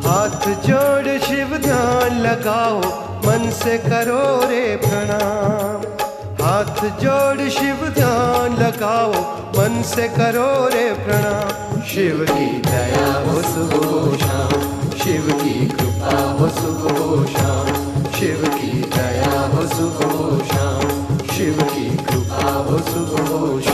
हाथ जोड़ शिव ध्यान लगाओ, मन से करो रे प्रणाम। हाथ जोड़ शिव ध्यान लगाओ, मन से करो रे प्रणाम। शिव की दया हो सुबह शाम, शिव की कृपा हो सुबह शाम। शिव की दया हो सुबह शाम, शिव की कृपा हो सुबह शाम।